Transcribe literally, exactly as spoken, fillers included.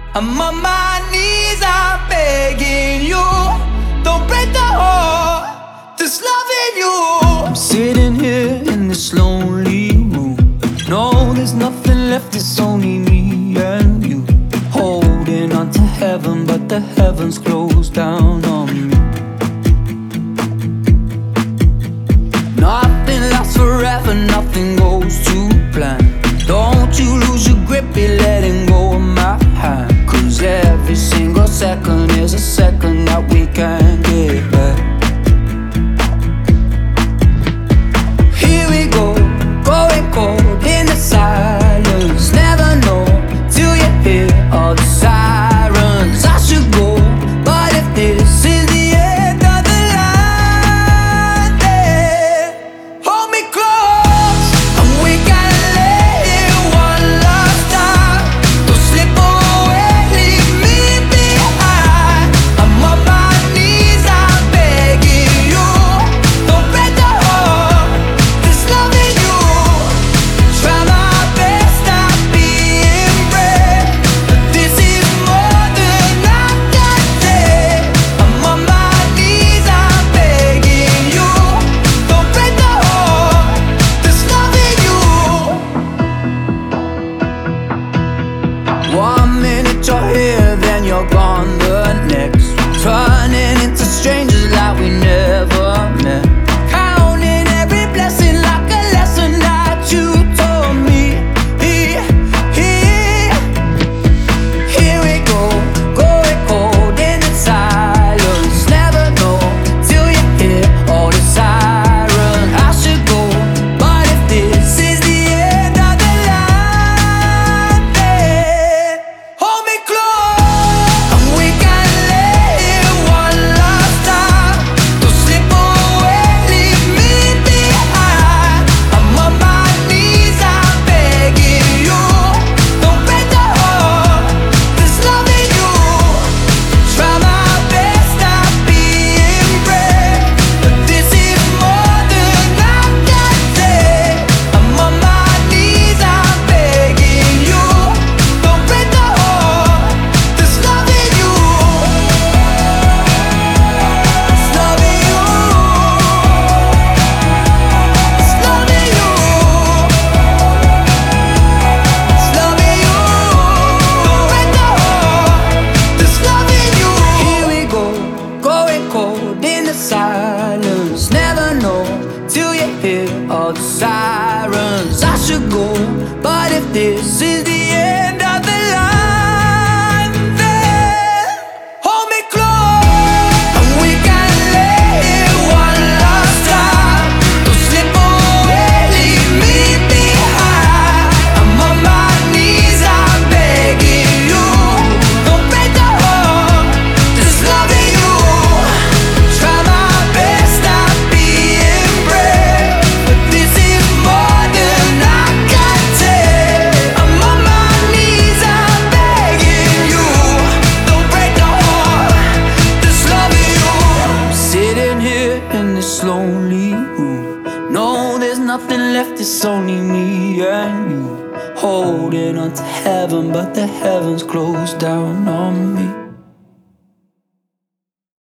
I'm on my knees, I'm begging you. Don't break the heart that's loving you. I'm sitting here in this lonely room. No, there's nothing left, it's only me and you. Holding on to heaven, but the heavens closed down on me. Nothing lasts forever, nothing goes to plan. Don't you lose your grip, be letting go of my hand. Cause every single second is a second that we can't get back. Here we go, going cold in the silence. Never know till you hear all the sirens. I should go, but if this is the end of the line, then hold me close, and we gotta let it one last time. Don't slip away, leave me behind. I'm on my knees, I'm begging you. Don't break the heart that's loving you. Try my best, not being brave, but this is more than I can take. I'm on my knees, I'm begging you. Don't break the heart that's loving you. One minute you're here, then you're gone the next. Turning into strangers like we never met. Counting every blessing like a lesson that you told me. Here, here, here we go, going cold in the silence. Never know till you hear all the sirens. I should go, but if this is the end of the line, then hold me close, and we gotta let it one last time. Don't slip away, leave me behind. I'm on my knees, I'm begging you. Don't break the heart that's loving you. Try my best, not being brave, but this is more than I can take. I'm on my knees, I'm begging you. Don't break the heart that's loving you. It's loving you. It's loving you. It's loving you. Don't break the heart that's loving you. Here we go, going cold in the silence. Never know till you hear all the sirens. I should go, but if this is the end of the line, then hold me close, and we gotta let it one last time. Don't slip away, leave me behind. I'm on my knees, I'm begging you. Don't break the heart that's loving you. Try my best, not being brave, but this is more than I can take. I'm on my knees, I'm begging you. Don't break the heart that's loving you. I'm sitting here in this lonely room. No, there's nothing left, it's only me and you. Holding on to heaven, but the heavens closed down on me.